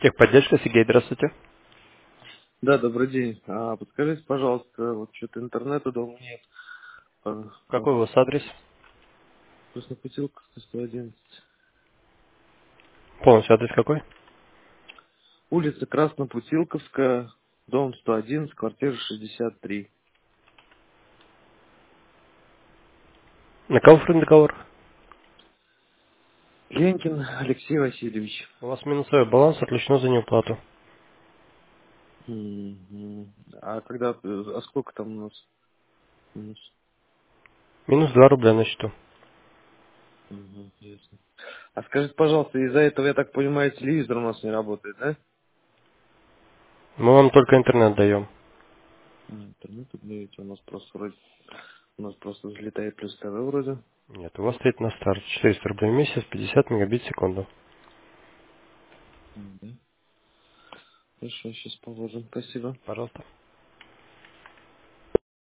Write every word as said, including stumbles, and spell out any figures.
Техподдержка, Сергей, здравствуйте. Да, добрый день. А, подскажите, пожалуйста, вот что-то интернета дома нет. А, а, Какой у вас адрес? Краснопутилка сто одиннадцать. Полностью адрес какой? Улица Краснопутилковская, дом сто одиннадцать, квартира шестьдесят три. На кого оформлен договор? Ленкин Алексей Васильевич. У вас минусовой баланс отключено за неуплату. Мгм. А когда, э, а сколько там у нас минус? Минус два рубля на счету. Мгм, ясно. А скажите, пожалуйста, из-за этого, я так понимаю, телевизор у нас не работает, да? Мы вам только интернет даем. А, интернет даете, у нас просто вроде, у нас просто взлетает плюс ТВ вроде. Нет, у вас стоит на старт четыреста рублей в месяц, пятьдесят мегабит в секунду. М, Да. Хорошо, сейчас положим. Спасибо. Пожалуйста.